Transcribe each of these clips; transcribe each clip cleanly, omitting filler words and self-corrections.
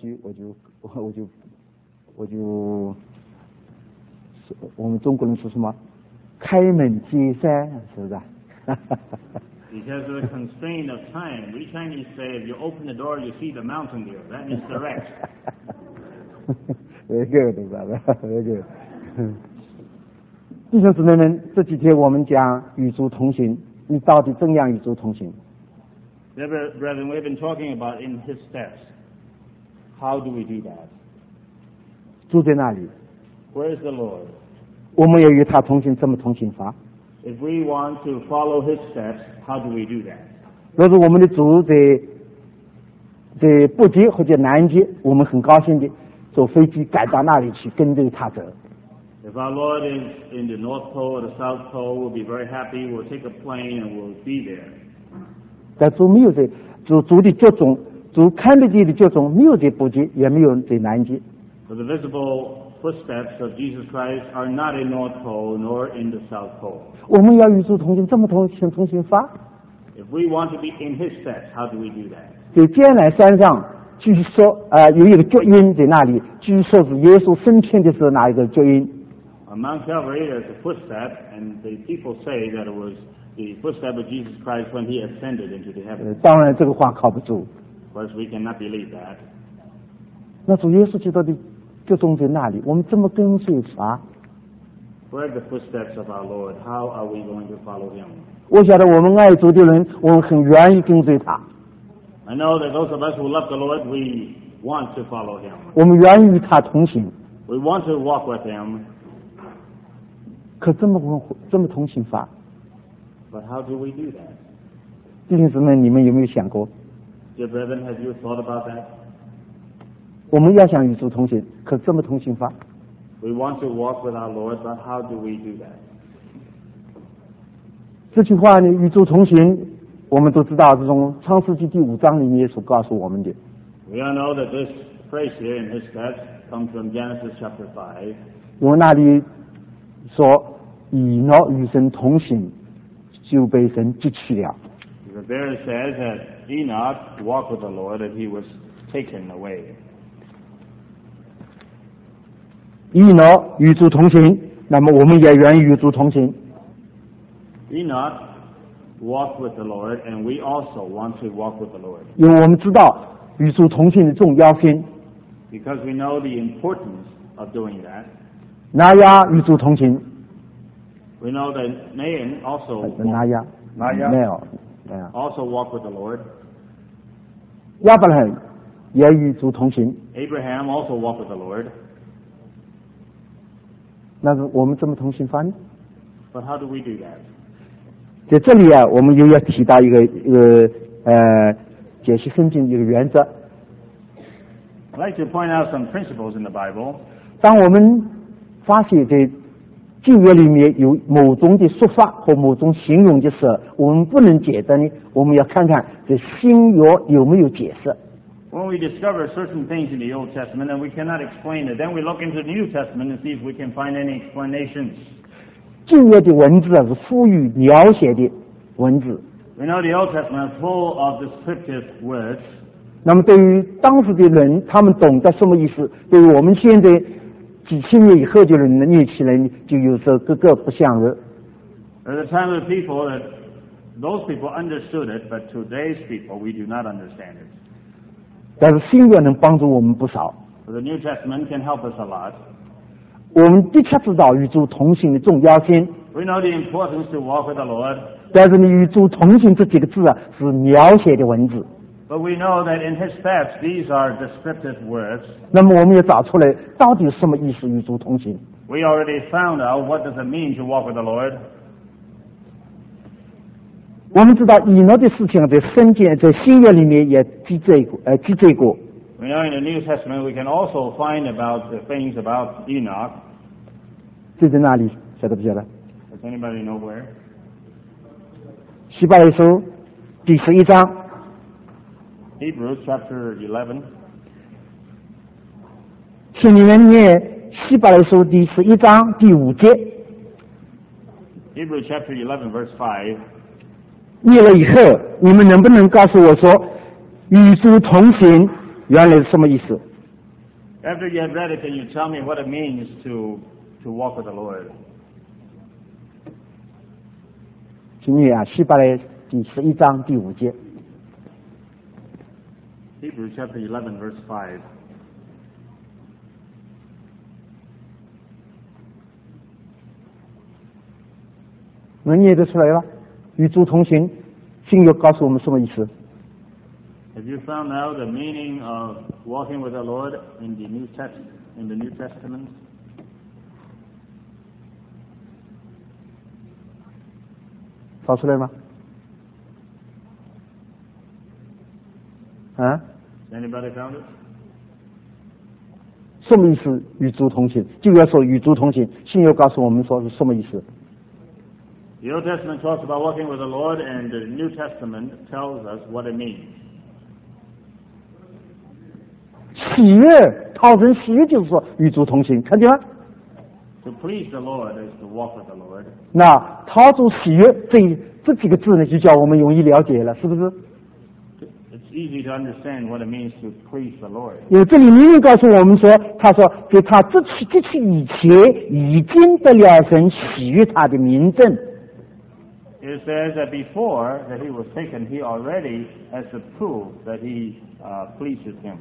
去，我们中国人说什么开门见山，是不是 ？Because of the constraint of time, we Chinese say if you open the door, you see the mountain there. That means direct. Very good, brother. Very good. 弟兄姊妹们，这几天我们讲与主同行，你到底怎样与主同行？ Brethren, we've been talking about in His steps. How do we do that? 主在哪里？ Where is the Lord? 我们要与他同行，怎么同行法？ If we want to follow His steps, how do we do that? 若是我们的主在北极或者南极，我们很高兴的坐飞机赶到那里去，跟着他走。 If our Lord is in the North Pole or the South Pole, we'll be very happy. We'll take a plane and we'll be there. 但主没有在主的脚中，主看得见的脚中，没有在北极，也没有在南极。 For the visible footsteps of Jesus Christ are not in North Pole nor in the South Pole. 我们要与主同行，怎么同行法？ If we want to be in His steps, how do we do that? 在艰难山上，据说有一个脚印在那里，据说是耶稣升天的时候那一个脚印。 On Mount Calvary, there's a footstep, and the people say that it was the footstep of Jesus Christ when He ascended into the heavens. 当然，这个话靠不住。 Of course, we cannot believe that. 那主耶稣基督的脚踪在那里，我们怎么跟随法？ Where are the footsteps of our Lord? How are we going to follow Him? 我晓得我们爱主的人，我们很愿意跟随他。 I know that those of us who love the Lord, we want to follow Him. 我们愿意与他同行。 We want to walk with Him. 可怎么同行法？ But how do we do that? 弟兄姊妹，你们有没有想过？ Dear brethren, have you thought about that? 我们要想与主同行，可怎么同行法？ We want to walk with our Lord, but how do we do that? 这句话呢，与主同行，我们都知道，这种创世纪第5章里面所告诉我们的。 We all know that this phrase here in His steps comes from Genesis chapter 5. 因为那里说，以诺与神同行，就被神接去了。 Because there it says that Enoch walked with the Lord and he was taken away. 以诺与主同行，那么我们也愿意与主同行。 Enoch walked with the Lord, and we also want to walk with the Lord. 因为我们知道与主同行的重要性。 Because we know the importance of doing that. 拿亚与主同行。 We know that Naaman also 拿亚没有。 also walked with the Lord. 亚伯拉罕也与主同行。 Abraham also walked with the Lord. 那是我们怎么同行法呢？ But how do we do that? 在这里啊，我们又要提到一个解析圣经的一个原则。 I'd like to point out some principles in the Bible. 当我们发现在旧约里面有某种的说法或某种形容的时候，我们不能解的呢，我们要看看在新约有没有解释。 When we discover certain things in the Old Testament and we cannot explain it, then we look into the New Testament and see if we can find any explanations. 旧约的文字是富于描写的文字。 We know the Old Testament is full of descriptive words. 那么对于当时的人，他们懂得什么意思？对于我们现在几千年以后的人呢，念起来就有时候各个不相容。 At the time of the people that those people understood it, but today's people we do not understand it. 但是新约能帮助我们不少。 So the New Testament can help us a lot. 我们的确知道与主同行的重要性。 We know the importance to walk with the Lord. 但是你与主同行这几个字啊，是描写的文字。 But we know that in His steps, these are descriptive words. 那么我们要找出来到底什么意思与主同行。 We already found out what does it mean to walk with the Lord. 我们知道以诺的事情在圣经在新约里面也记载过。 We know in the New Testament we can also find about the things about Enoch. 这在哪里？晓得不晓得？ Does anybody know where? 希伯来书第11章。 Hebrews chapter 11. 请你们念希伯来书第11章第5节。 Hebrews chapter 11 verse 5. 念了以后，你们能不能告诉我说，与主同行原来是什么意思？ After you have read it, can you tell me what it means to walk with the Lord? 请你啊，希伯来第11章第5节。 Hebrews chapter 11, verse 5. 能念得出来吧？与主同行，新约告诉我们什么意思？ Have you found out the meaning of walking with the Lord in the New Testament? 找出来吗？啊？ Anybody found it? 什么意思？与主同行，就要说与主同行。新约告诉我们说是什么意思？ The Old Testament talks about walking with the Lord, and the New Testament tells us what it means. 喜悦，讨人喜悦就是说与主同行，看见吗？ To please the Lord is to walk with the Lord. 那讨主喜悦这几个字呢，就叫我们容易了解了，是不是？ It's easy to understand what it means to please the Lord. 因为这里明明告诉我们说，他说在他这去以前已经得了神喜悦他的名证。 It says that before that he was taken, he already has to prove that he pleases him.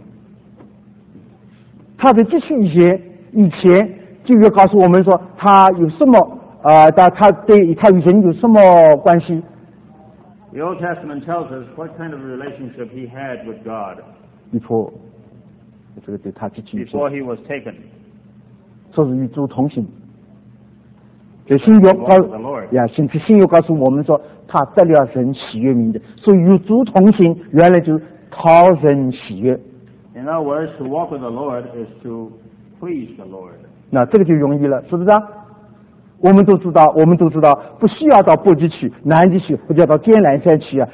他在这去以前就要告诉我们说，他有什么他对他与神有什么关系？ The Old Testament tells us what kind of relationship he had with God before 这个对他去以前 before he was taken. 说是与主同行。这新约新约告诉我们说，他得了神喜悦名的，所以与主同行，原来就讨人喜悦。 In other words, to walk with the Lord is to please the Lord. 那这个就容易了，是不是啊？我们都知道，不需要到北极去、南极去，或者到天南山去啊，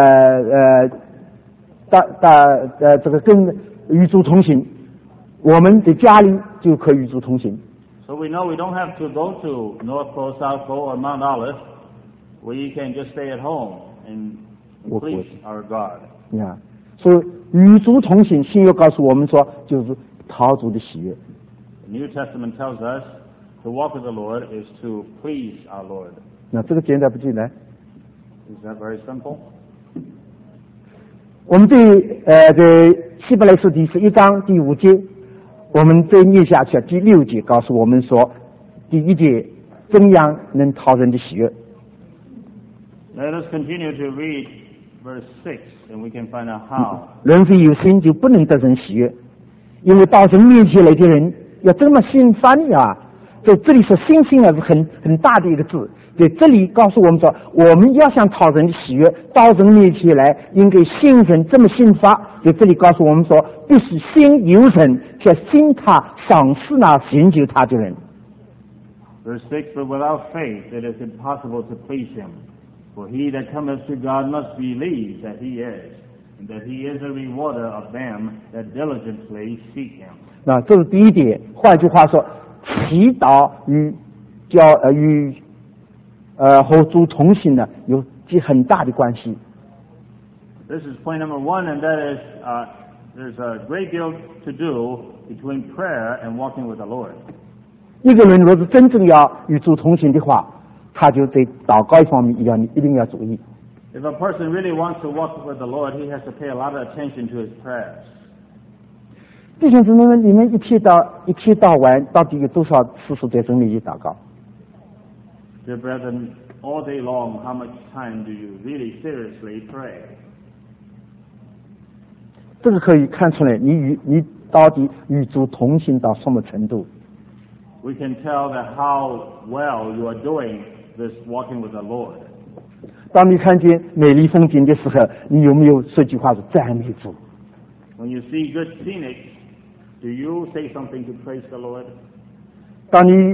这个跟与主同行，我们的家里就可以与主同行。 So we know we don't have to go to North Pole, South Pole, or Mount Olive. We can just stay at home and please our God. 你看，所以与主同行，新约告诉我们说，就是讨主的喜悦。 The New Testament tells us to walk with the Lord is to please our Lord. 那这个简单不简单？ Is that very simple? 我们对在希伯来书第11章第5节。 我们再念下去，第6节告诉我们说，第1节怎样能讨人的喜悦。 Let us continue to read verse 6, and we can find out how. 人非有心就不能得人喜悦，因为到神面前来的人要这么心烦呀。在这里说心性啊是很大的一个字，在这里告诉我们说，我们要想讨人的喜悦，到神面前来，应该心神这么心发。在这里告诉我们说，必须心有神，且信他赏赐那寻求他的人。 Verse 6, but without faith it is impossible to please him. For he that cometh to God must believe that he is, and that he is a rewarder of them that diligently seek him. 那这是第一点。换句话说，祈祷和主同行呢有很大的关系。 This is point number 1, and that is there's a great deal to do between prayer and walking with the Lord. 一个人若是真正要与主同行的话，他就在祷告一方面一定要注意。 If a person really wants to walk with the Lord, he has to pay a lot of attention to his prayers. 弟兄姊妹们，你们一天到晚到底有多少次数在神面前祷告？ Dear brethren, all day long, how much time do you really seriously pray? 这个可以看出来，你到底与主同行到什么程度？ We can tell that how well you are doing this walking with the Lord. 当你看见美丽风景的时候，你有没有说句话是赞美主？ When you see good scenic, do you say something to praise the Lord? 当你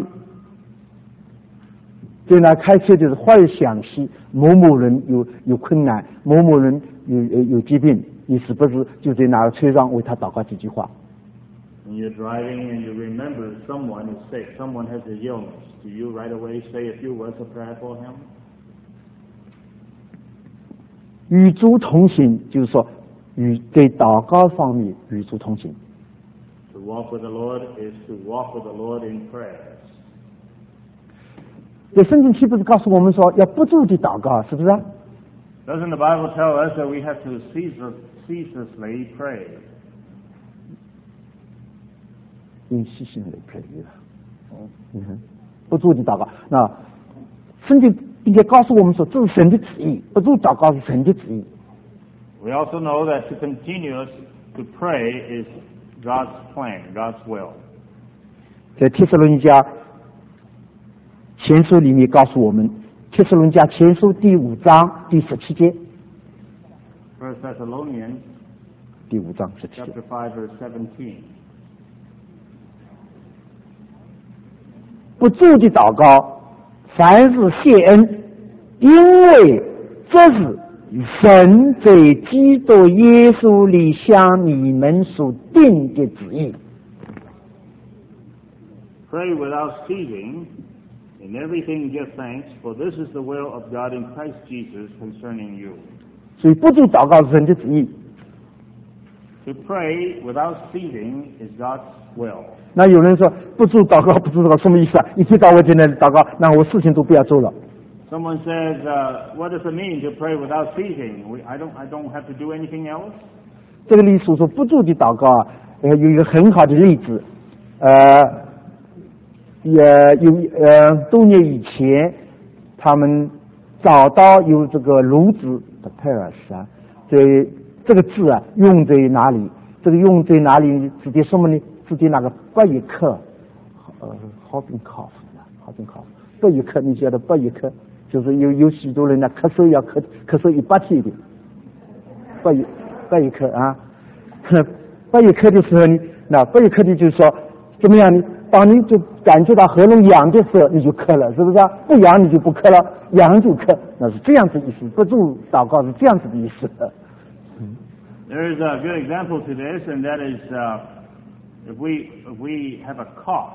在那开车的时候，忽然想起某某人有困难，某某人有疾病，你是不是就在那车上为他祷告几句话？ When you're driving and you remember someone is sick, someone has an illness, do you right away say a few words of prayer for him? 与主同行，就是说在祷告方面与主同行。 To walk with the Lord is to walk with the Lord in prayers. 这圣经岂不是告诉我们说要不住地祷告，是不是？ Doesn't the Bible tell us that we have to ceaselessly pray? 因细心来 pray 不住地祷告。那圣经并且告诉我们说，这是神的旨意，不住祷告是神的旨意。 We also know that to continue to pray is God's plan, God's will. 在帖撒罗尼迦前书里面告诉我们，帖撒罗尼迦前书第5章第17节。 1 Thessalonians 第5章17节。 chapter 5 verse 17. 不住地祷告，凡事谢恩，因为这是神在基督耶稣里向你们所定的旨意。 Pray without ceasing. In everything give thanks, for this is the will of God in Christ Jesus concerning you. 所以不住祷告是神的旨意。 To pray without ceasing is God's will. 那有人说不住祷告，不住祷告什么意思啊？一天到晚在那里祷告，那我事情都不要做了。 Someone says, what does it mean to pray without ceasing? I don't have to do anything else? 这个里所说不住的祷告啊，有一个很好的例子，多年以前，他们找到有这个炉子的佩尔斯啊，这个字啊用在哪里？这个用在哪里？指的什么呢？指的那个8一克，好病考8一克，你晓得8一克，就是有许多人呢咳嗽要咳嗽100天的8一克啊，8一克的时候呢，那8一克的就是说怎么样呢？当你就感觉到喉咙痒的时候，你就咳了，是不是啊？不痒你就不咳了，痒就咳，那是这样子的意思。不住祷告是这样子的意思。 There is a good example to this, and that is if we have a cough,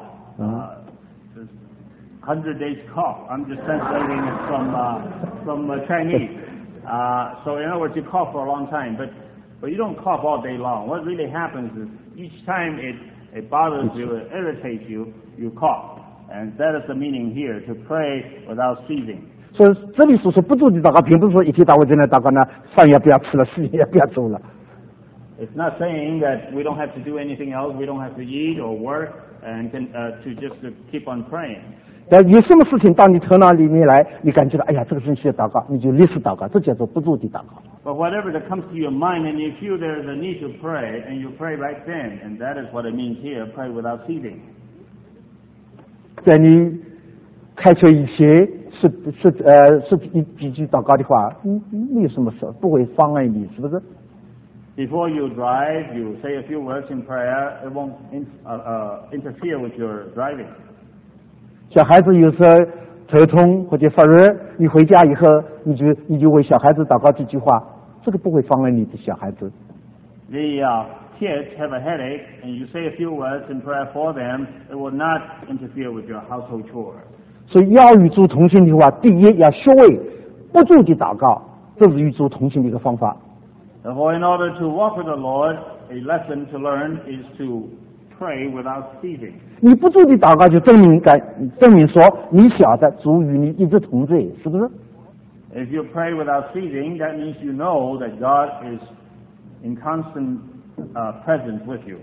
100 days cough. I'm just translating it from Chinese. So in other words, you cough for a long time, but you don't cough all day long. What really happens is each time it bothers you, it irritates you, you cough, and that is the meaning here: to pray without ceasing. 所以这里所说不住的祷告，并不是说一天到晚在那祷告呢，饭也不要吃了，事情也不要做了。 It's not saying that we don't have to do anything else, we don't have to eat or work, and to keep on praying. 有什么事情到你头脑里面来，你感觉到哎呀，这个事情需要祷告，你就立时祷告，这叫做不住的祷告。 But whatever that comes to your mind and you feel there's a need to pray, and you pray right then, and that is what it means here: pray without ceasing. 在你开车以前说几句祷告的话，没有什么事，不会妨碍你，是不是？ Before you drive, you say a few words in prayer. It won't interfere with your driving. 小孩子有时候头痛或者发热，你回家以后，你就为小孩子祷告几句话，这个不会妨碍你的小孩子。 The kids have a headache, and you say a few words in prayer for them. It will not interfere with your household chores. 所以要与主同行的话，第一要学会不住的祷告，这是与主同行的一个方法。 Therefore, in order to walk with the Lord, a lesson to learn is to pray without ceasing. 你不住的祷告，就证明说你晓得主与你一直同在，是不是？ If you pray without ceasing, that means you know that God is in constant presence with you.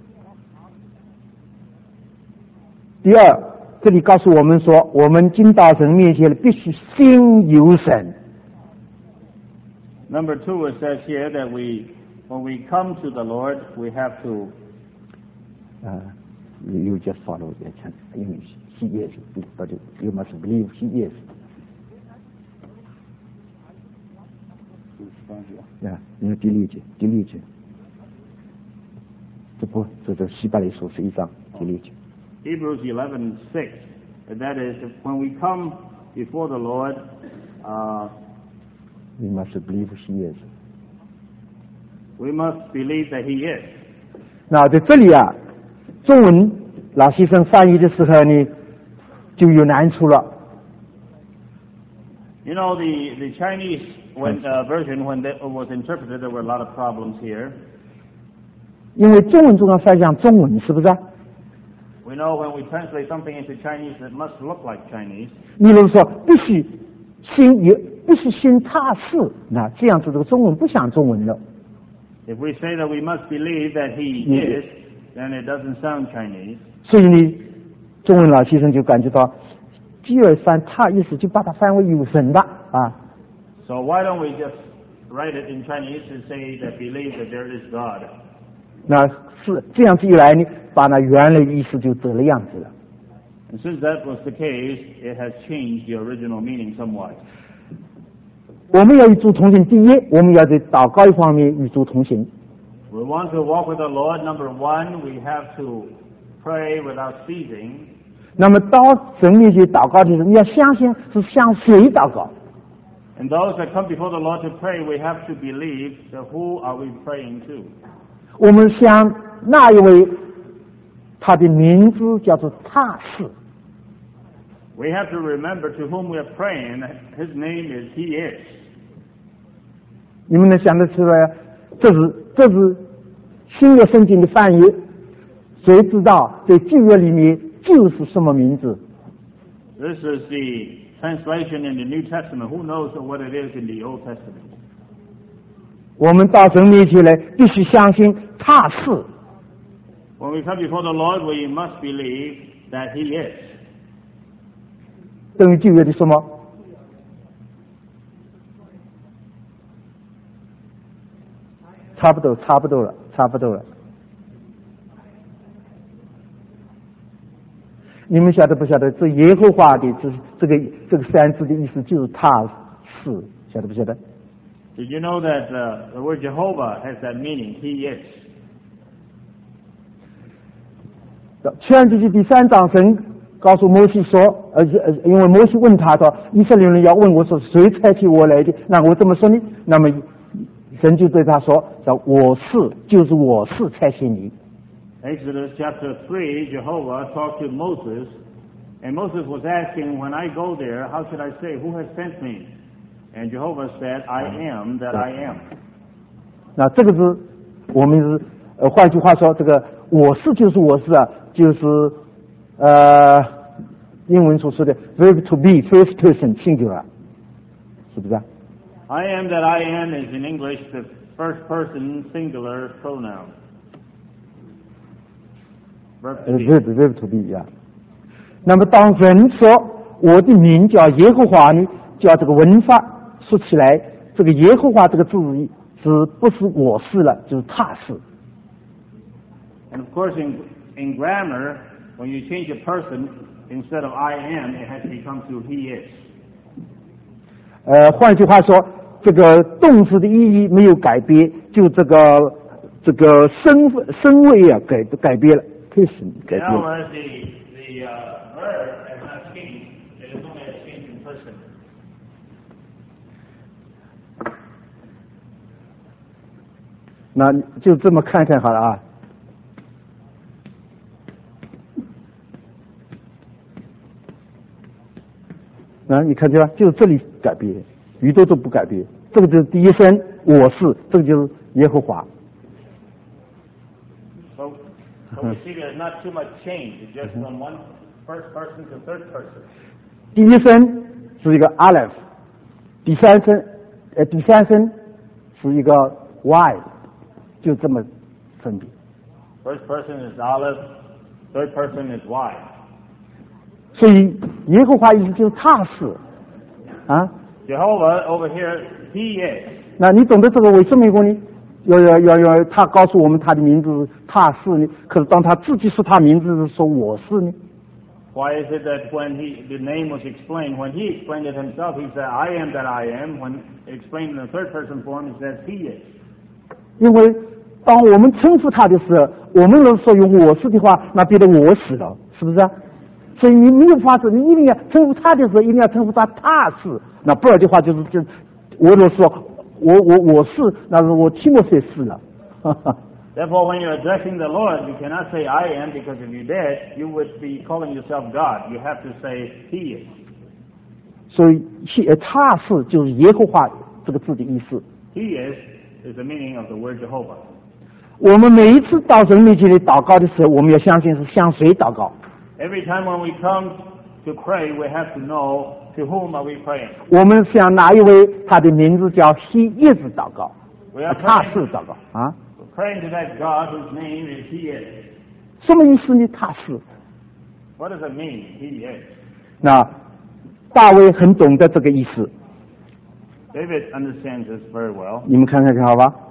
第二，这里告诉我们说，我们进到神面前必须心有神。 Number 2, it says here that when we come to the Lord, we have to. You just follow the English. He is, but you must believe he is. Yeah, 第六节。这希伯来书11章第6节。 Hebrews 11:6, and that is when we come before the Lord, We must believe he is. we must believe that He is. 那在这里啊，中文老先生翻译的时候呢，就有难处了。 You know, the Chinese version, when it was interpreted, there were a lot of problems here. 因为中文中要翻讲中文，是不是啊？ We know when we translate something into Chinese, it must look like Chinese. 例如说，必须信他是，那这样子这个中文不像中文了。 If we say that we must believe that he is, then it doesn't sound Chinese. 所以呢，中文老先生就感觉到，继而翻他意思就把它翻为有神的啊。 So why don't we just write it in Chinese and say that believe that there is God? 那是这样子一来呢，把那原来的意思就得了样子了。 And since that was the case, it has changed the original meaning somewhat. 我们要与主同行，第一，我们要在祷告一方面与主同行。 We want to walk with the Lord. Number one, we have to pray without ceasing. 那么到神面前祷告的时候，你要相信是向谁祷告。 And those that come before the Lord to pray, we have to believe that who are we praying to? 我们向那一位，他的名字叫做他是。 We have to remember to whom we are praying. His name is He is. 你们能想得出来？这是新约圣经的翻译，谁知道在旧约里面就是什么名字？ This is the translation in the New Testament. Who knows what it is in the Old Testament? 我们到神面前来，必须相信他是。 When we come before the Lord, we must believe that He is. 等于旧约的什么？差不多了。你们晓得不晓得？这耶和华的这个三字的意思就是他是，晓得不晓得？ Did you know that the word Jehovah has that meaning? He is. 创世纪第3章，神告诉摩西说，因为摩西问他说，以色列人要问我说，谁差遣我来的？那我怎么说呢？那么神就对他说，我是，就是我是差遣你。 Exodus chapter 3, Jehovah talked to Moses, and Moses was asking, when I go there, how should I say, who has sent me? And Jehovah said, I am that I am. 那这个是我们是换句话说，这个我是就是我是啊，就是英文所说的 verb to be first person singular， 是不是啊？ I am that I am is in English the first person singular pronoun. verb to be 呀。那么当人说我的名叫耶和华呢，叫这个文法说起来，这个耶和华这个字是不是我是了，就是他是。 And of course in grammar, when you change a person, instead of I am, it has become to he is. 换句话说，这个动词的意义没有改变，就这个身位啊改变了，开始改 In 变 other 了。 words, the verb has not changed. It is only a change in person. 那就这么看看好了啊。那你看见吧，就是这里改变，宇宙都不改变。这个就是第一声我是，这个就是耶和华。 So we see there's not too much change. It's just from one first person to third person. 第一声是一个 aleph， 第三声是一个 y， 就这么分别。 First person is Aleph, third person is Y. 所以耶和华意思就是他是啊。 Jehovah over here, he is. 那你懂得这个为什么呢？要他告诉我们他的名字他是呢？可是当他自己说他名字是说我是呢？ Why is it that when the name was explained, when he explained it himself, he said, I am that I am. When explained in the third person form, he says, he is. 因为当我们称呼他的时候，我们如果说用我是的话，那变得我是了，是不是啊？所以你没有法子，你一定要称呼他的时候，一定要称呼他他是。那不然的话，就是我如果说我是，那是我提摩太是了。 Therefore, when you're addressing the Lord, you cannot say I am, because if you did, you would be calling yourself God. You have to say he is. 所以他是就是耶和华这个字的意思。 He is the meaning of the word Jehovah. 我们每一次到神面前里祷告的时候，我们要相信是向谁祷告。 Every time when we come to pray, we have to know to whom are we praying. 我们向哪一位？他的名字叫He is祷告， We are 他 praying, 是祷告啊？ we're praying to that God whose name is He is. 什么意思呢？他是。 What does it mean? He is. 那大卫很懂得这个意思， David understands this very well. 你们看看看好吧？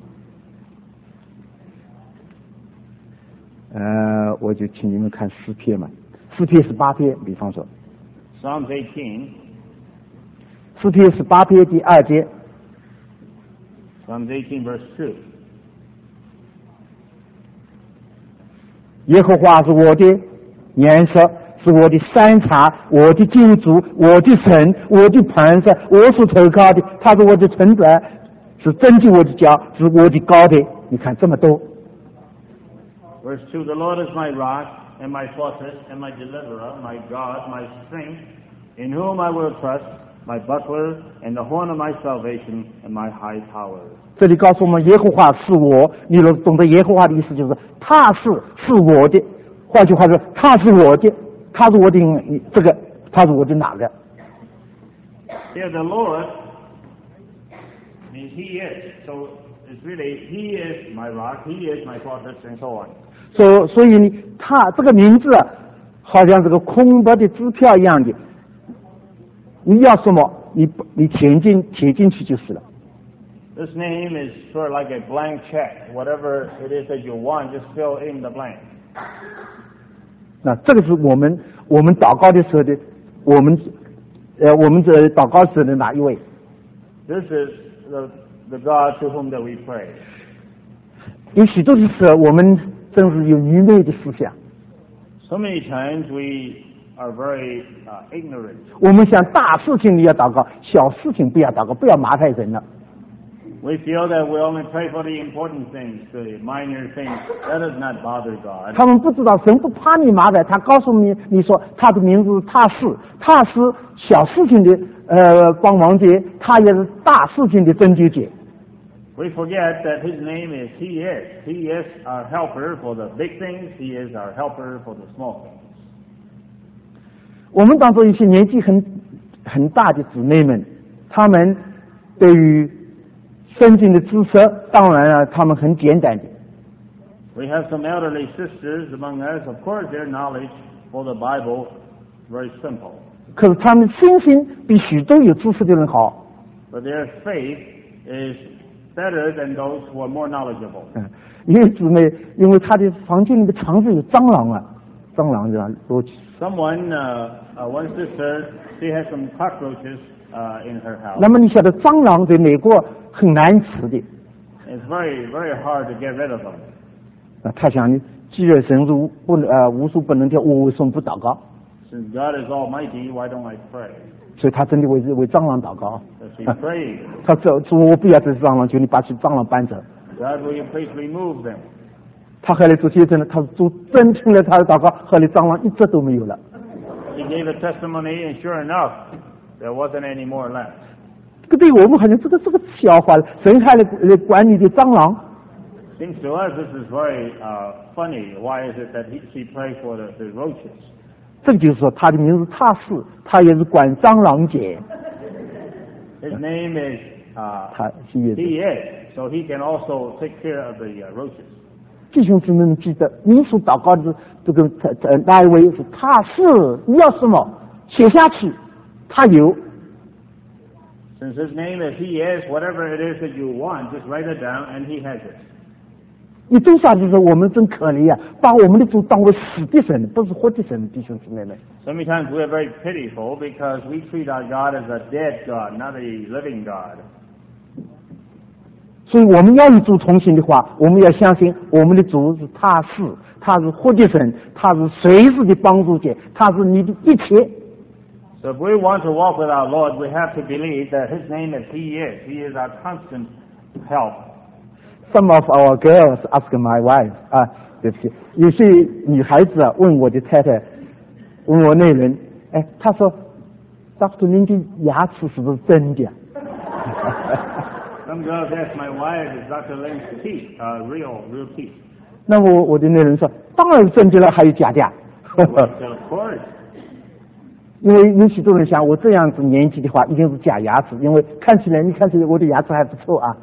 我就请你们看诗篇嘛，诗篇18篇，比方说 Psalms 18, 诗篇18篇第2节， Psalms 18 verse 2. 耶和华是我的颜色，是我的山茶，我的救主，我的神，我的磐石，我所投靠的，他是我的存在，是拯救我的脚，是我的高台。你看这么多， Verse 2, The Lord is my rock and my fortress and my deliverer, my God, my strength, in whom I will trust, my buckler and the horn of my salvation and my high tower. 这里告诉我们，耶和华是我。你若懂得耶和华的意思，就是他是我的。换句话说，他是我的，他是我的这个，他是我的哪个？ Here the Lord means He is. So it's really He is my rock, He is my fortress, and so on. 所以呢，他这个名字啊，好像这个空白的支票一样的，你要什么，你填进去就是了。 This name is sort of like a blank check. Whatever it is that you want, just fill in the blank. 那这个是我们祷告的时候的，我们这祷告时的哪一位？ This is the God to whom that we pray. 有许多的时候，我们真是有愚昧的思想。 So many times we are very ignorant. 我们想大事情你要祷告，小事情不要祷告，不要麻烦人了。 We feel that we only pray for the important things, the minor things. That does not bother God. 他们不知道神不怕你麻烦，他告诉你说他的名字是他是小事情的帮忙者，他也是大事情的拯救者。 We forget that His name is He is. He is our helper for the big things. He is our helper for the small things. 我们当中一些年纪很大的姊妹们，他们对于圣经的知识，当然了，他们很简单的。 We have some elderly sisters among us. Of course, their knowledge for the Bible very simple. 可是他们信心比许多有知识的人好。 But their faith is better than those who are more knowledgeable. 一个姊妹，因为她的房间里的常常有蟑螂啊，蟑螂这样多起。 Someone, one sister, she has some cockroaches in her house. 那么你晓得蟑螂在美国很难吃的。 It's very, very hard to get rid of them. 他想呢，既然神是无所不能的，我为什么不祷告？ Since God is Almighty, why don't I pray? 所以他真的为蟑螂祷告。 So she prayed. 他说我不要这蟑螂，求你把这蟑螂搬走。 God, will you please remove them? 他后来做见证了，他主真听了他的祷告，后来蟑螂一只都没有了。 He gave a testimony, and sure enough, there wasn't any more left. 这个对我们好像这个笑话了，神还来管理的蟑螂。 Seems to us this is very funny. Why is it that she prayed for the roaches? 这个就是说，他的名字他也是管蟑螂节。 His name is 他也是。 He is, so he can also take care of the roaches. 弟兄姊妹们记得，你所祷告的这个那一位是他是，你要什么写下去，他有。 Since his name is He is, whatever it is that you want, just write it down, and He has it. 你多少就是我们真可怜啊，把我们的主当为死的神，不是活的神，弟兄姊妹们。 So many times we are very pitiful because we treat our God as a dead God, not a living God. 所以我们要与主同行的话，我们要相信我们的主是他是活的神，他是随时的帮助者，他是你的一切。 So if we want to walk with our Lord, we have to believe that His name is He is. He is our constant help. Some of our girls ask my wife 对不起，有些女孩子啊问我的太太，问我内人，她说 ，Doctor 您的牙齿是不是真的？ Some girls ask my wife, is Dr. Lim's teeth real teeth? 那么我的那人说，当然真的了，还有假的。 Well, of course. 因为有许多人想我这样子年纪的话，一定是假牙齿，因为看起来我的牙齿还不错啊。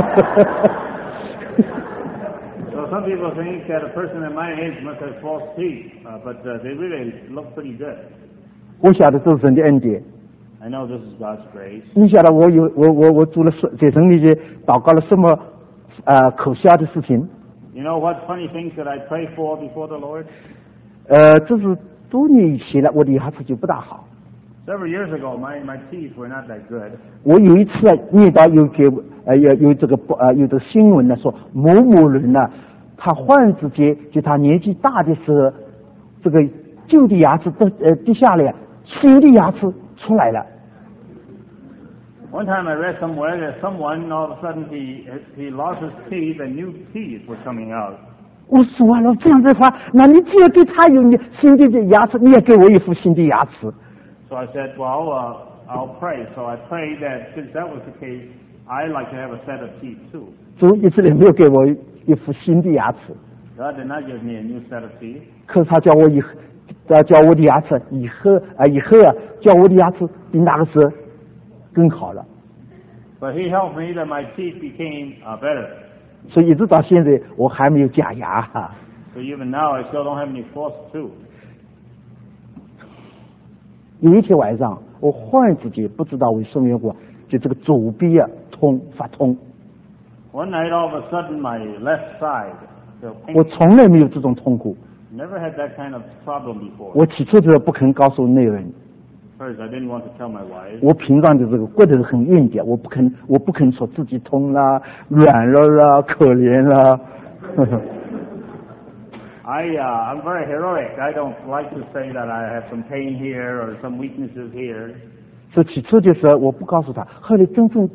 So some people think that a person at my age must have false teeth, but they really look pretty good. 我晓得这是神的恩典。 I know this is God's grace. 你晓得我做了在神面前祷告了什么可笑的事情？ You know what funny things that I pray for before the Lord? 这是多年以前了，我的牙齿就不大好。 Several years ago, my teeth were not that good. 我有一次念到有这个新闻呢，说某某人呢，他忽然之间就他年纪大的时候，这个旧的牙齿跌下来，新的牙齿出来了。 One time I read somewhere that someone all of a sudden he lost his teeth and new teeth were coming out. 我说了这样的话，那你既然对他有新的牙齿，你也给我一副新的牙齿。 So I said, well, I'll pray. So I prayed that since that was the case, I'd like to have a set of teeth too. 主一直也没有给我一副新的牙齿。 God did not give me a new set of teeth. 可是他叫我的牙齿以后叫我的牙齿比那个时候更好了。 But he helped me that my teeth became better. 所以一直到现在我还没有假牙。 So even now I still don't have any false tooth. 有一天晚上，我忽然之间不知道为什么缘故，就这个左臂发痛。 One night all of a sudden my left side felt 我 painful. 从来没有这种痛苦。 Never had that kind of problem before. 我起初的时候不肯告诉那人， First, I didn't want to tell my wife. 我平常的这个骨头很硬的，我不肯说自己痛啦、软弱啦、可怜啦。 I'm very heroic. I don't like to say that I have some pain here or some weaknesses here. 所以起初的时候我不告诉他，后来真正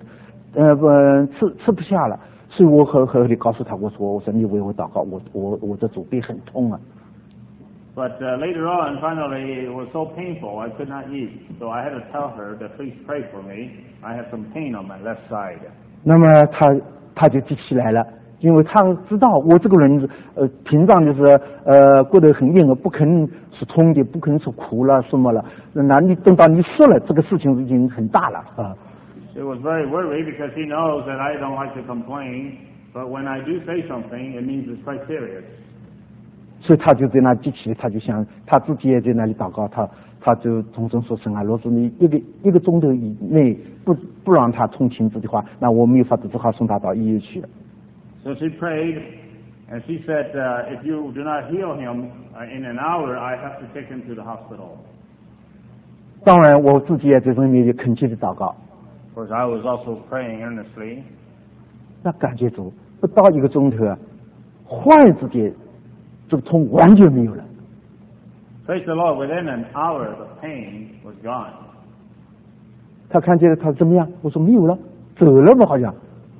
吃不下了，所以我后来告诉他，我说你为我祷告，我的左臂很痛啊。 But later on, finally, it was so painful I could not eat. So I had to tell her to please pray for me. I have some pain on my left side. 那么他就记起来了，因为他知道我这个人平常就是骨头很硬，不肯说痛的，不肯说苦了什么了。那你等到你说了，这个事情已经很大了啊。 She was very worried because she knows that I don't like to complain. But when I do say something, it means it's quite serious. 所以他就在那记起，他就想他自己也在那里祷告，他就同声说神啊，若是你一个钟头以内不让他痛亲子的话，那我没有法子，只好送他到医院去了。 So she prayed, and she said, if you do not heal him in an hour, I have to take him to the hospital. 当然，我自己也在这里面恳切的祷告。 Of course, I was also praying earnestly. 那感觉主不到一个钟头啊，忽然之间这个痛完全没有了。 Praise the Lord, within an hour, the pain was gone. 他看见了，他怎么样？我说没有了，走了吧，好像。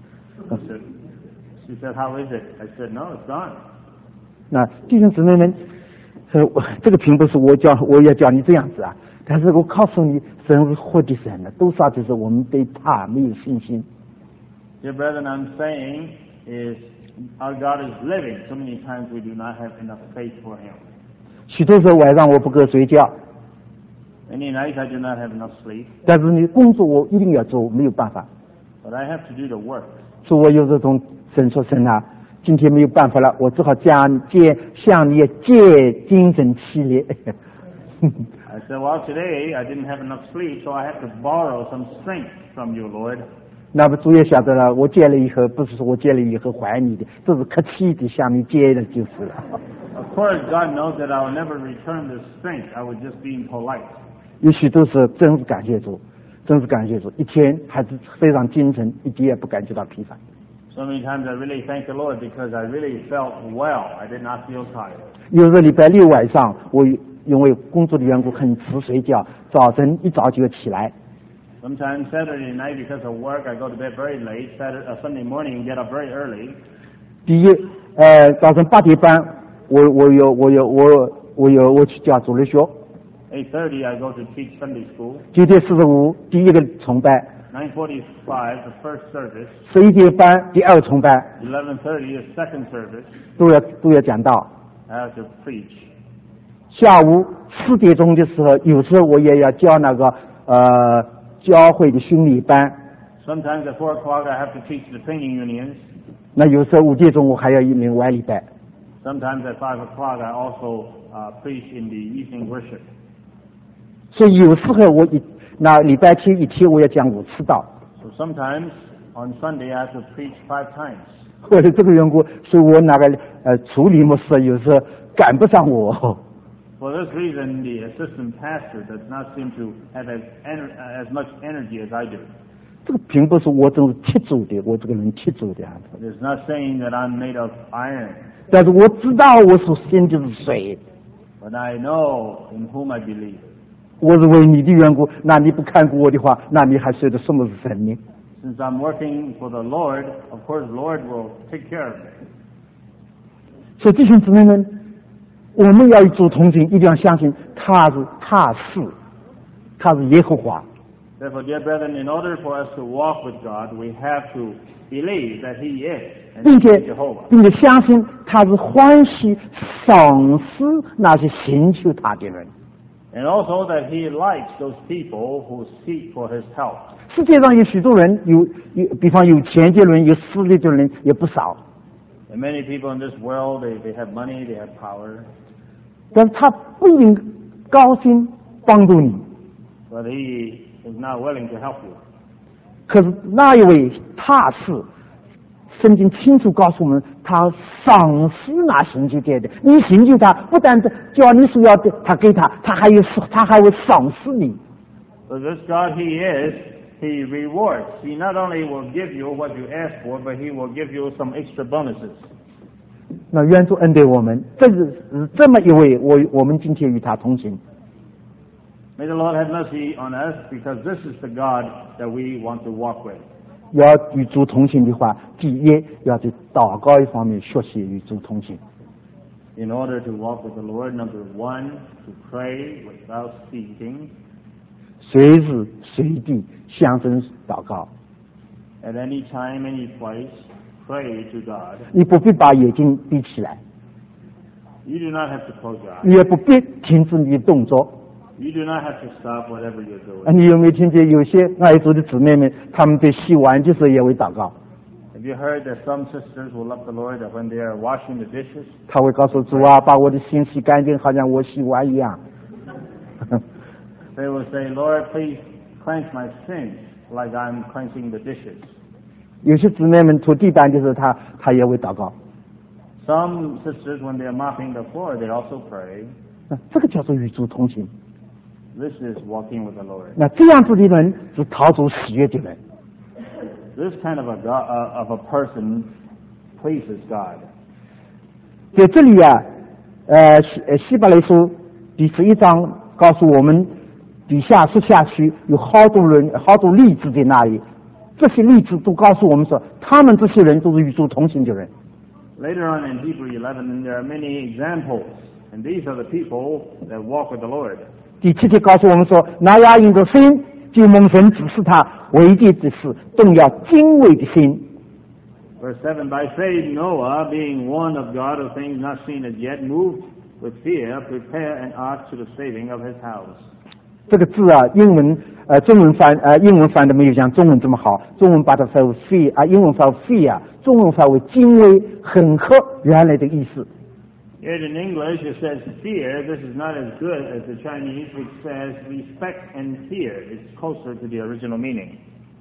She said, how is it? I said, no, it's gone. 那弟兄姊妹们，这个并不是我要叫你这样子啊，但是我告诉你，神是活的神的，多少就是我们对他没有信心。 Dear brethren, I'm saying is our God is living. So many times we do not have enough faith for him. 许多时候晚上我不够睡觉， Many nights I do not have enough sleep, 但是你工作我一定要做，没有办法。 but I have to do the work. 所以我有这种神说神啊，今天没有办法了，我只好向你借精神气力。 I said, well, today I didn't have enough sleep, so I have to borrow some strength from you, Lord. 那么主也晓得了，我借了以后，不是说我借了以后还你的，这是客气的向你借的就是了。 Of course, God knows that I will never return this strength. I was just being polite. 有许多是真是感谢主，真是感谢主，一天还是非常精神，一点也不感觉到疲乏。 So many times I really thank the Lord because I really felt well. I did not feel tired. 有个礼拜六晚上，我因为工作的缘故很迟睡觉，早晨一早就起来。 Sometimes Saturday night because of work I go to bed very late. Sunday morning get up very early. 第一，早晨8点半，我去教主日学。 8:30 I go to teach Sunday school. 9点45第一个崇拜。 9:45, the first service. 11点半第二崇拜 11:30, the second service. 都要讲道。 I have to preach. 下午4点钟的时候，有时候我也要教那个教会的训练班。 Sometimes at 4 o'clock I have to teach the training unions. 那有时候5点钟我还要另外礼拜。 Sometimes at 5 o'clock I also preach in the evening worship. 所以有时候那礼拜天一天我要讲5次道。 So sometimes on Sunday I have to preach 5 times. 为了这个缘故，所以我那个处理牧师有时候赶不上我。 For this reason, the assistant pastor does not seem to have as much energy as I do. 这个并不是我真是铁铸的，我这个人铁铸的。 It is not saying that I'm made of iron, 但是我知道我所信的是谁。 but I know in whom I believe. 我是为你的缘故，那你不看顾我的话，那你还晓得什么是神呢？ Since I'm working for the Lord, of course the Lord will take care of me. 所以弟兄姊妹们，我们要与主同行，一定要相信他是耶和华。 Therefore, dear brethren, in order for us to walk with God, we have to believe that He is, and 并 He 且 is Jehovah. 并且相信他是欢喜赏识那些寻求他的人。 And also that He likes those people who seek for His help. 世界上有许多人，比方有钱的人，有势力的人也不少， And many people in this world, they have money, they have power, 但是他不一定高兴帮助你。 but He is not willing to help you. 可是那一位他是圣经清楚告诉我们，他赏识那寻求他的。你寻求他，不但是叫你所要的他给他，他还会赏识你。 So this God He is, He rewards. He not only will give you what you ask for, but He will give you some extra bonuses. 那愿主恩待我们，这么一位，我们今天与他同行。 May the Lord have mercy on us, because this is the God that we want to walk with. 要与主同行的话，第一要在祷告一方面学习与主同行。 In order to walk with the Lord, number one, to pray without ceasing. 随时随地向神祷告， At any time, any place, pray to God. 你不必把眼睛闭起来， You do not have to close your eyes. 你也不必停止你的动作。 You do not have to stop whatever you're doing. 你有没有听见有些爱主的姊妹们，他们在洗碗的时候也会祷告？ Have you heard that some sisters will love the Lord that when they are washing the dishes, 他会告诉主啊，把我的心洗干净，好像我洗碗一样。 they will say, Lord, please cleanse my sins like I'm cleansing the dishes. 有些姊妹们拖地板的时候，他也会祷告。 Some sisters, when they are mopping the floor, they also pray. 这个叫做与主同行。 This is walking with the Lord. 那这样子的人是讨主喜悦的人。 This kind of a person pleases God. 在这里啊，希伯来书第11章告诉我们，底下说下去有好多人，好多例子在那里。这些例子都告诉我们说，他们这些人都是与主同行的人。 Later on in Hebrews 11, there are many examples, and these are the people that walk with the Lord. 第7节告诉我们说，拿雅因着心，就蒙神指示他为的之事，动要敬畏的心。 Verse 7, by faith Noah, being warned of God of things not seen as yet, moved with fear, prepare an ark to the saving of his house. 这个字啊，中文翻的没有像中文这么好，中文把它翻为 fear 啊，英文翻为 fear，中文翻为敬畏，很合原来的意思。 Yet in English it says fear. This is not as good as the Chinese, which says respect and fear. It's closer to the original meaning.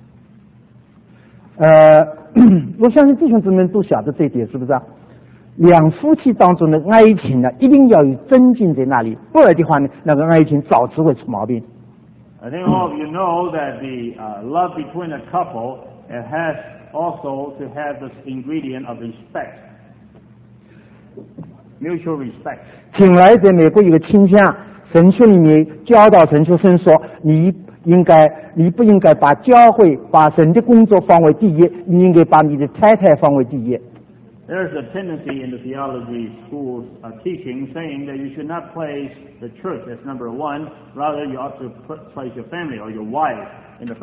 我相信弟兄姊妹都晓得这一点，是不是啊？两夫妻当中的爱情呢，一定要有增进在那里，不然的话呢，那个爱情早迟会出毛病。 I think all of you know that the love between a couple, it has also to have this ingredient of respect, mutual respect. 近来在美国有个倾向，神学里面教导神学生说，你不应该把教会、把神的工作放为第一，你应该把你的太太放为第一。 There's a tendency in the theology schools teaching saying that you should not place the church as number one, rather you ought to place your family or your wife in the first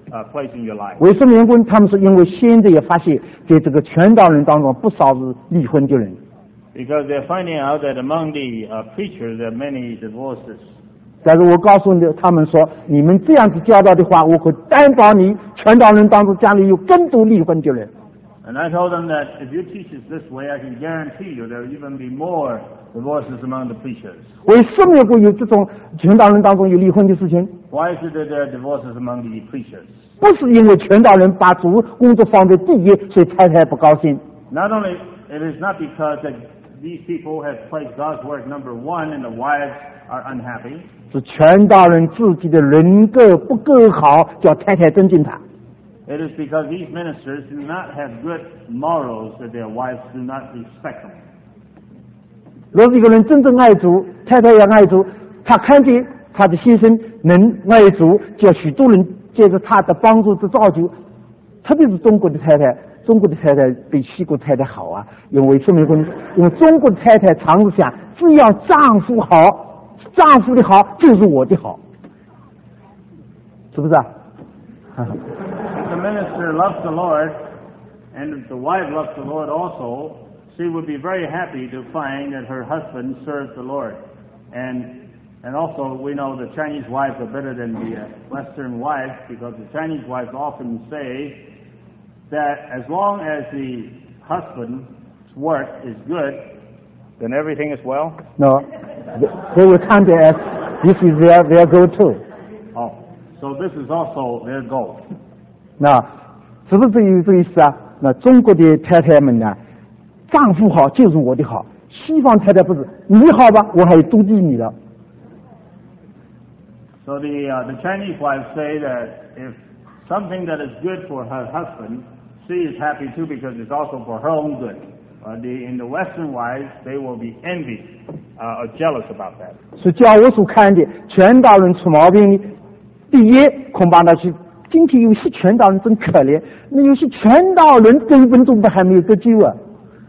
place in your life. 为什么缘故？他们是因为现在也发现，在这个传道人当中，不少是离婚的人。 Because they're finding out that among the preachers there are many divorces. 但是我告诉他们说，你们这样子教导的话，我可担保你传道人当中家里有更多离婚的人。 And I told them that if you teach it this way, I can guarantee you there will even be more divorces among the preachers. 为什么会有这种传道人当中有离婚的事情？ Why is it that there are divorces among the preachers? 不是因为传道人把主工作放在第一，所以太太不高兴。 Not only, it is not because that these people have placed God's work number one and the wives are unhappy. 是传道人自己的人格不够好，叫太太尊敬他。 It is because these ministers do not have good morals that their wives do not respect them. 若是一个人真正爱主，太太也爱主，他看见他的先生能爱主，叫许多人借着他的帮助之造就。特别是中国的太太，中国的太太比西国太太好啊，因为什么原因？因为中国的太太常是想，只要丈夫好，丈夫的好就是我的好，是不是啊？ If the minister loves the Lord, and if the wife loves the Lord also, she would be very happy to find that her husband serves the Lord. And also we know the Chinese wives are better than the Western wives because the Chinese wives often say that as long as the husband's work is good, then everything is well. No, they will count it as this is their goal too. Oh, so this is also their goal. 那是不是有这个意思啊？那中国的太太们呢，丈夫好就是我的好，西方太太不是，你好吧，我还妒忌你了。 So the Chinese wives say that if something that is good for her husband, she is happy too because it's also for her own good. In the Western wives, they will be envious or jealous about that. 是叫我所看的传道人出毛病的，第一恐怕那是今天有些传道人真可怜，那有些传道人根本都还没有得救啊。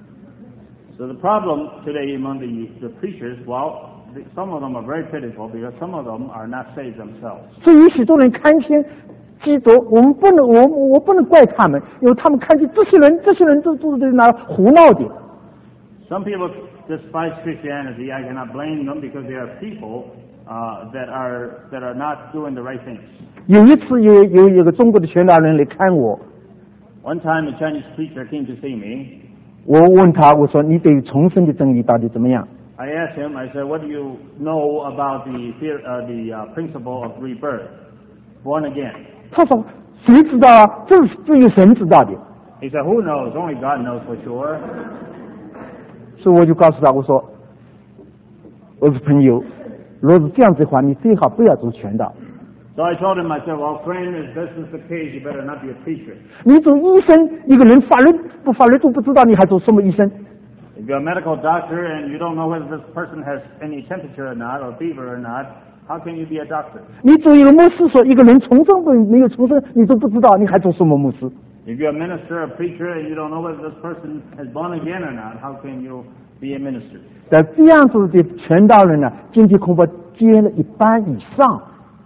So the problem today among the preachers, well, some of them are very pitiful because some of them are not saved themselves. 所以有许多人看见基督，我不能怪他们，因为他们看见这些人都在那胡闹的。 Some people despise Christianity. I cannot blame them because they are people that are not doing the right things. 有一次有一个中国的传道人来看我， One time a Chinese preacher came to see me. 我问他，我说你对于重生的真理到底怎么样？ I asked him, I said, what do you know about the principle of rebirth, born again? 他说谁知道啊？只有神知道的。 He said, who knows? Only God knows for sure. 所以我就告诉他，我说我是朋友，若是这样子的话，你最好不要做传道。 So I told him, I said, well, friend, if this is the case, you better not be a preacher. 你做医生，一个人法律都不知道，你还做什么医生？ If you're a medical doctor and you don't know whether this person has any temperature or not, or fever or not, how can you be a doctor? 你做一个牧师，说一个人重生没有重生，你都不知道，你还做什么牧师？ If you're a minister, a preacher, and you don't know whether this person is born again or not, how can you be a minister? 但这样子的传道人呢，今天恐怕接了一半以上。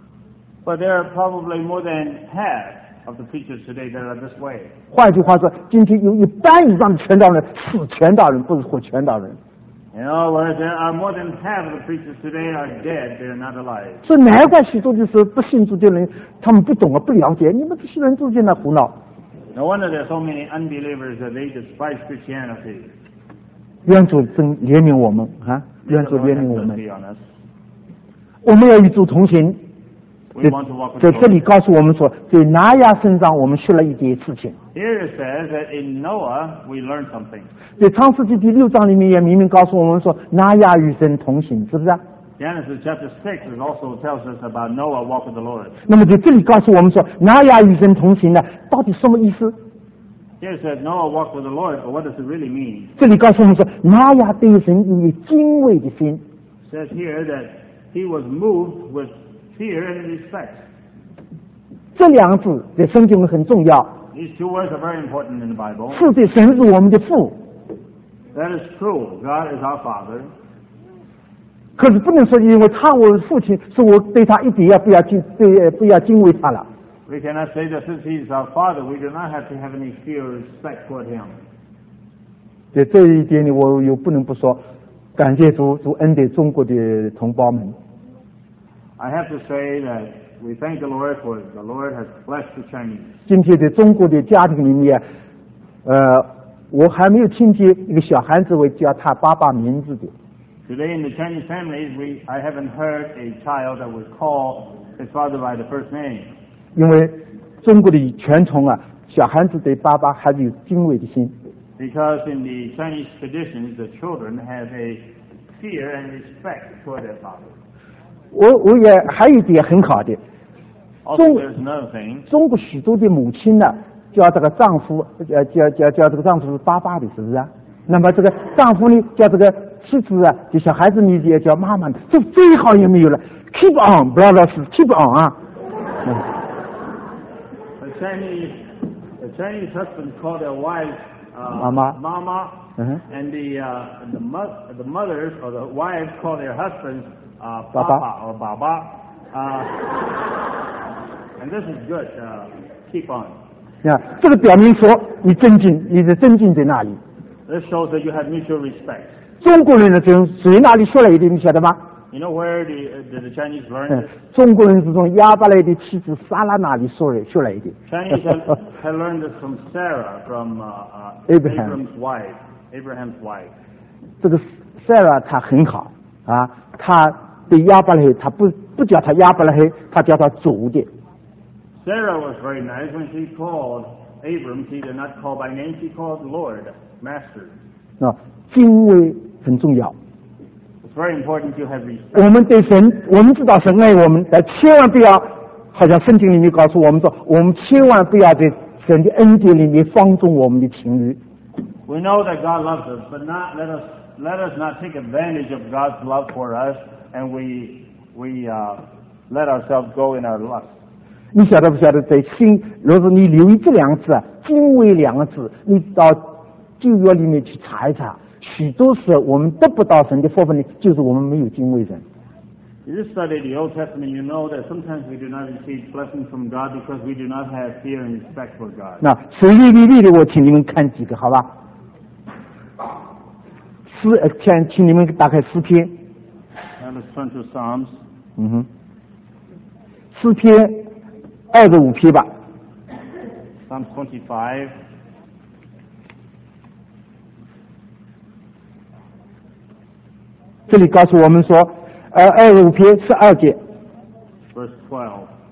But there are probably more than half of the preachers today that are this way. 换句话说，今天有一半以上的传道人是传道人，不是活传道人。 In other words, there are more than half of the preachers today are dead, they are not alive. 所以难怪许多的时候不信主的人，他们不懂啊，不了解，你们这些人都在那胡闹。 No wonder there are so many unbelievers that they despise Christianity. 愿主真怜悯我们啊！愿 The 主 Lord 怜 have 悯我们。 mercy on us. 我们要与主同行。 We want to walk with 在 the 这里 Lord. 告诉我们说，在拿亚身上我们学了一件事情。 Here it says that in Noah we learned something. 在创世纪第6章里面也明明告诉我们说，拿亚与神同行，是不是啊？ Genesis chapter 6 it also tells us about Noah walk with the Lord. 那么在这里告诉我们说，拿亚与神同行呢，到底什么意思？ Here it says Noah walked with the Lord, but what does it really mean? 这里告诉我们说，拿亚对神有敬畏的心。 It says here that he was moved with fear and respect. 这两个字在圣经里很重要。 These two words are very important in the Bible. 是的，神是我们的父， That is true. God is our Father. 可是不能说因为他我的父亲，说我对他一点也不要敬畏他了。 We cannot say that since He is our Father, we do not have to have any fear or respect toward Him. 在这一点里，我又不能不说，感谢主，主恩给中国的同胞们。 I have to say that we thank the Lord for the Lord has blessed the Chinese. 今天在中国的家庭里面，我还没有听见一个小孩子会叫他爸爸名字的。 Today in the Chinese families, I haven't heard a child that would call his father by the first name. 因为中国的传统啊，小孩子对爸爸还是有敬畏的心。 Because in the Chinese traditions, the children have a fear and respect toward their father. 我也还有一点很好的， Also, there's another thing. 中国许多的母亲呢，叫这个丈夫，叫这个丈夫是爸爸的，是不是啊？那么这个丈夫呢，叫这个妻子啊，就小孩子名字也叫妈妈的，这最好也没有了。Keep on, brothers, keep on 啊。 The Chinese husbands call their wives Mama. Mama, Uh-huh. and the mothers or the wives call their husbands Papa. Papa or Baba. And this is good. Keep on. 这个表明说你尊敬，你的尊敬在哪里？ This shows that you have mutual respect. 中国人呢，从谁那里学来的？你晓得吗？ You know where did the Chinese learn this? 中国人是从亚伯来的妻子撒拉那里学来的。 Chinese had learned this from Sarah, from Abraham. Abraham's wife. 这个 Sarah 她很好啊，她对亚伯拉罕，她不叫他亚伯拉罕，她叫他主的。 Sarah was very nice when she called Abram. She did not call by name. She called Lord, Master. 敬畏很重要。 It's very important to have respect. 我们对神，我们知道神爱我们，但千万不要，好像圣经里面告诉我们说，我们千万不要在神的恩典里面放纵我们的情欲。 We know that God loves us, but let us not take advantage of God's love for us, and we let ourselves go in our lust. 你晓得不晓得？在心，如果你留意这两个字啊，敬畏两个字，你到旧约里面去查一查，许多时候我们得不到神的福分呢，就是我们没有敬畏神。 If you study the Old Testament, you know that sometimes we do not receive blessings from God because we do not have fear and respect for God. 那随随利利的，我请你们看几个，好吧？请你们打开诗篇。 Now let's turn to Psalms. 诗篇25篇吧。 Psalm 25. 这里告诉我们说，25篇12节。 Verse 12.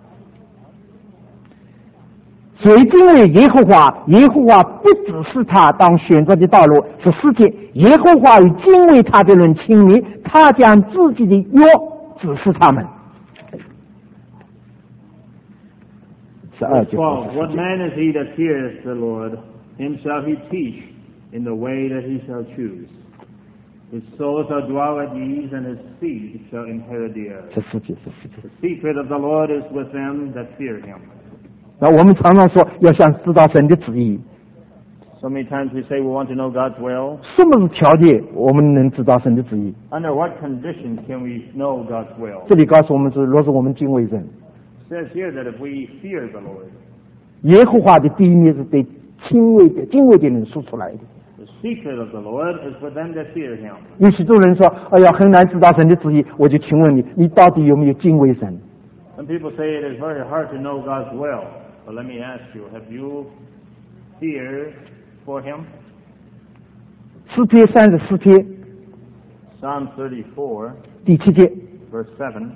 谁敬畏耶和华，耶和华不指示他当选择的道路。是世界，耶和华与敬畏他的人亲密，他将自己的约指示他们。12节。 What man is he that feareth the Lord? Him shall he teach in the way that he shall choose. His soul shall dwell at ease, and his seed shall inherit the earth. 14节。 The secret of the Lord is with them that fear him. 那我们常常说要想知道神的旨意， So many times we say we want to know God's will. 什么是条件我们能知道神的旨意？ Under what conditions can we know God's will? 这里告诉我们是，若是我们敬畏神， It says here that if we fear the Lord, 耶和华的第一面是对敬畏的人说出来的。 the secret of the Lord is with them that fear him. 有许多人说，哎呀，很难知道神的旨意，我就请问你，你到底有没有敬畏神？ Some people say it is very hard to know God's will. But let me ask you, have you feared for him? 诗篇34篇 Psalm 34, 第7节， verse 7.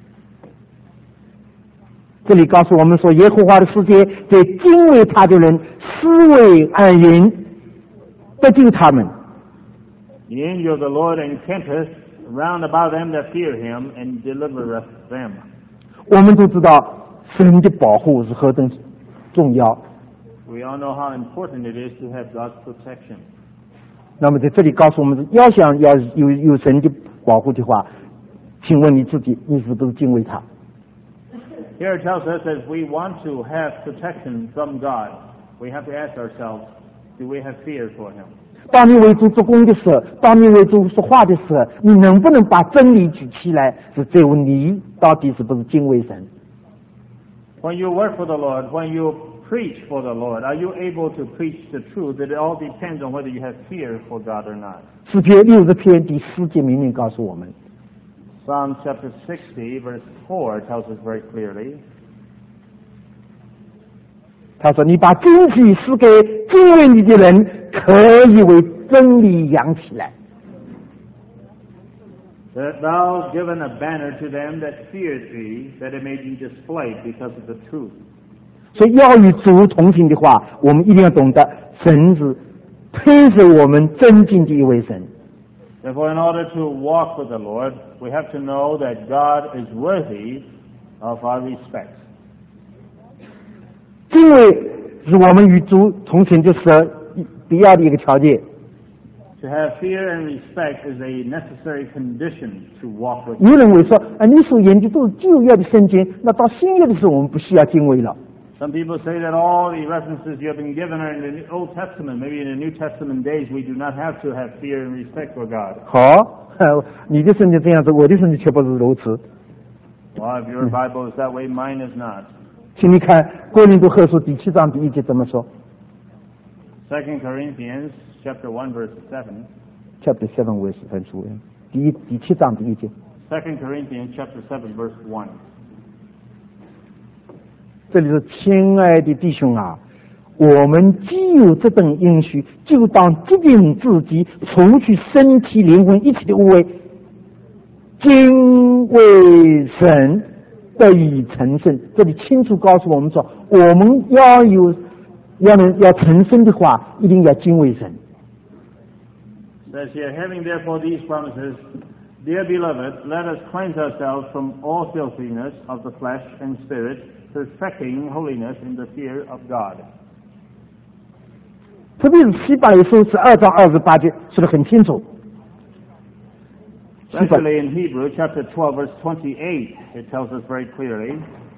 这里告诉我们说，耶和华的世界对敬畏他的人施为安营，得救他们。 The angel of the Lord encampeth round about them that fear him, and delivereth them. 我们都知道神的保护是何等重要。 We all know how important it is to have God's protection. 那么在这里告诉我们，要想要有神的保护的话，请问你自己，你是不是敬畏他？ Here it tells us that if we want to have protection from God, we have to ask ourselves, do we have fear for him? 当你为主做工的时候，当你为主说话的时候，你能不能把真理举起来？是在问你到底是不是敬畏神？ When you work for the Lord, when you preach for the Lord, are you able to preach the truth? That it all depends on whether you have fear for God or not. 诗篇60篇第4节明明告诉我们， Psalm chapter 60, verse 4 tells us very clearly, 他说：“你把旌旗赐给敬畏你的人，可以为真理扬起来。” that thou hast given a banner to them that feared thee, that it may be displayed because of the truth. 所以要与主同行的话，我们一定要懂得神是配受我们尊敬的一位神。 Therefore, in order to walk with the Lord, we have to know that God is worthy of our respect. 敬畏是我们与主同行的时候必要的一个条件。 To have fear and respect is a necessary condition to walk with 有人会说，你所研究都是旧约的圣经，那到新约的时候，我们不需要敬畏了。 Some people say that all the references you have been given are in the Old Testament. Maybe in the New Testament days we do not have to have fear and respect for God. 好，你的圣经这样子，我的圣经却不是如此。 Well, if your Bible is that way, mine is not. 请你看哥林多后书第7章第1节怎么说 2 Corinthians chapter 1 verse 7. ？Chapter 7 verse 很熟第7章第1节。 2 Corinthians chapter 7 verse 1. 这里是亲爱的弟兄啊，我们既有这等应许，就当洁净自己，除去身体灵魂一切的污秽，敬畏神，得以成圣。这里清楚告诉我们说，我们要成圣的话，一定要敬畏神。 Says here, having therefore these promises, dear beloved, let us cleanse ourselves from all filthiness of the flesh and spirit, perfecting holiness in the fear of God. 特别是希伯来书12章28节说得很清楚。 Especially in Hebrew chapter 12 verse 28, it tells us very clearly.